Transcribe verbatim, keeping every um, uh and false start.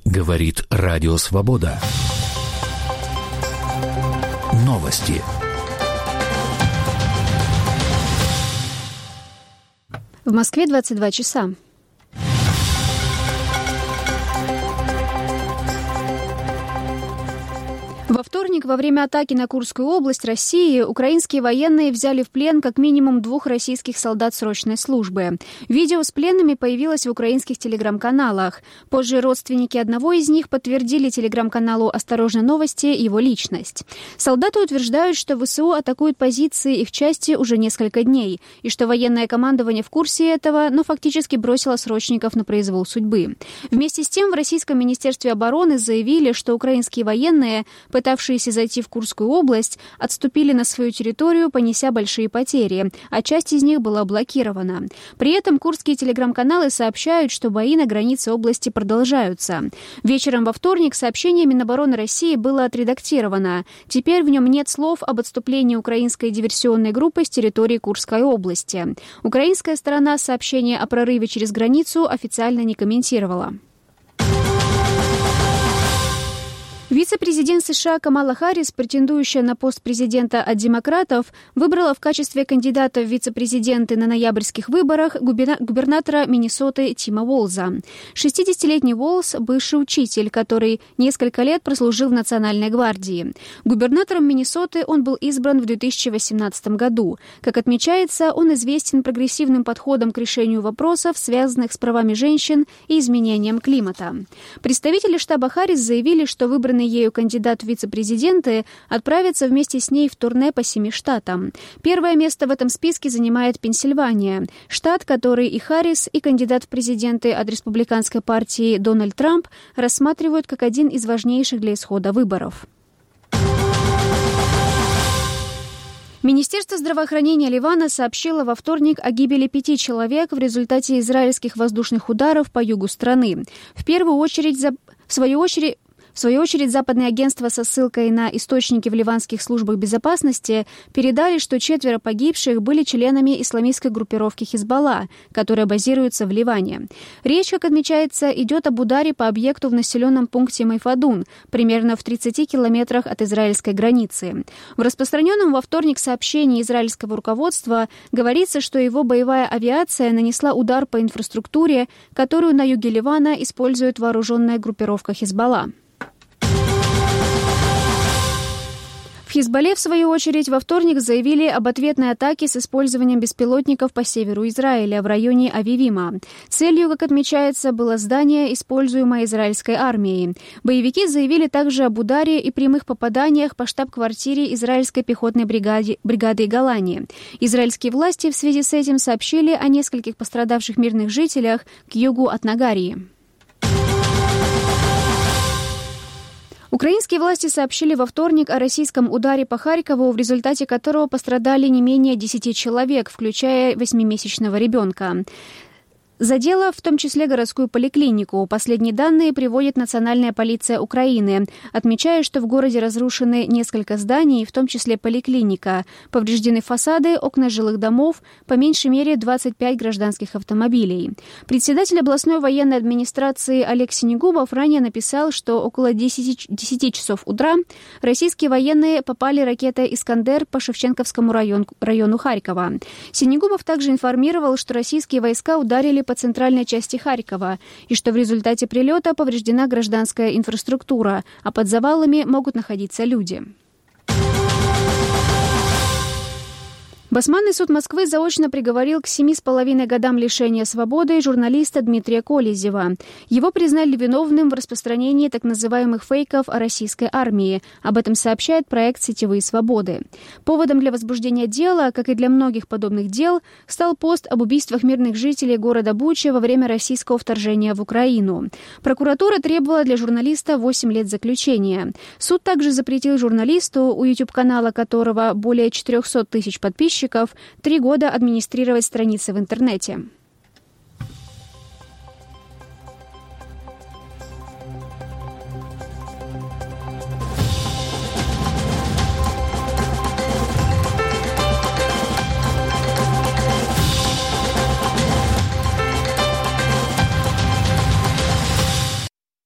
Говорит Радио Свобода. Новости. В Москве двадцать два часа. Во вторник, во время атаки на Курскую область России, украинские военные взяли в плен как минимум двух российских солдат срочной службы. Видео с пленными появилось в украинских телеграм-каналах. Позже родственники одного из них подтвердили телеграм-каналу «Осторожно, новости» его личность. Солдаты утверждают, что ВСУ атакуют позиции их части уже несколько дней, и что военное командование в курсе этого, но фактически бросило срочников на произвол судьбы. Вместе с тем в Российском министерстве обороны заявили, что украинские военные, пытавшиеся зайти в Курскую область, отступили на свою территорию, понеся большие потери, а часть из них была блокирована. При этом курские телеграм-каналы сообщают, что бои на границе области продолжаются. Вечером во вторник сообщение Минобороны России было отредактировано. Теперь в нем нет слов об отступлении украинской диверсионной группы с территории Курской области. Украинская сторона сообщение о прорыве через границу официально не комментировала. Вице-президент США Камала Харрис, претендующая на пост президента от демократов, выбрала в качестве кандидата в вице-президенты на ноябрьских выборах губернатора Миннесоты Тима Уолза. шестидесятилетний Уолз – бывший учитель, который несколько лет прослужил в Национальной гвардии. Губернатором Миннесоты он был избран в две тысячи восемнадцатом году. Как отмечается, он известен прогрессивным подходом к решению вопросов, связанных с правами женщин и изменением климата. Представители штаба Харрис заявили, что выбранный ею кандидат в вице-президенты отправится вместе с ней в турне по семи штатам. Первое место в этом списке занимает Пенсильвания, штат, который и Харрис, и кандидат в президенты от республиканской партии Дональд Трамп рассматривают как один из важнейших для исхода выборов. Министерство здравоохранения Ливана сообщило во вторник о гибели пяти человек в результате израильских воздушных ударов по югу страны. В первую очередь, за... в свою очередь, В свою очередь, западные агентства со ссылкой на источники в ливанских службах безопасности передали, что четверо погибших были членами исламистской группировки Хизбалла, которая базируется в Ливане. Речь, как отмечается, идет об ударе по объекту в населенном пункте Майфадун, примерно в тридцати километрах от израильской границы. В распространенном во вторник сообщении израильского руководства говорится, что его боевая авиация нанесла удар по инфраструктуре, которую на юге Ливана использует вооруженная группировка Хизбалла. В Хизбалле, в свою очередь, во вторник заявили об ответной атаке с использованием беспилотников по северу Израиля в районе Авивима. Целью, как отмечается, было здание, используемое израильской армией. Боевики заявили также об ударе и прямых попаданиях по штаб-квартире израильской пехотной бригады, бригады Голани. Израильские власти в связи с этим сообщили о нескольких пострадавших мирных жителях к югу от Нагарии. Украинские власти сообщили во вторник о российском ударе по Харькову, в результате которого пострадали не менее десяти человек, включая восьмимесячного ребенка. Задело в том числе городскую поликлинику. Последние данные приводит Национальная полиция Украины, отмечая, что в городе разрушены несколько зданий, в том числе поликлиника. Повреждены фасады, окна жилых домов, по меньшей мере двадцать пять гражданских автомобилей. Председатель областной военной администрации Олег Синегубов ранее написал, что около десяти часов утра российские военные попали ракетой «Искандер» по Шевченковскому району, району Харькова. Синегубов также информировал, что российские войска ударили по центральной части Харькова, и что в результате прилета повреждена гражданская инфраструктура, а под завалами могут находиться люди. Басманный суд Москвы заочно приговорил к семи с половиной годам лишения свободы журналиста Дмитрия Колезева. Его признали виновным в распространении так называемых фейков о российской армии. Об этом сообщает проект «Сетевые свободы». Поводом для возбуждения дела, как и для многих подобных дел, стал пост об убийствах мирных жителей города Буча во время российского вторжения в Украину. Прокуратура требовала для журналиста восемь лет заключения. Суд также запретил журналисту, у YouTube-канала которого более четырехсот тысяч подписчиков, три года администрировать страницы в интернете.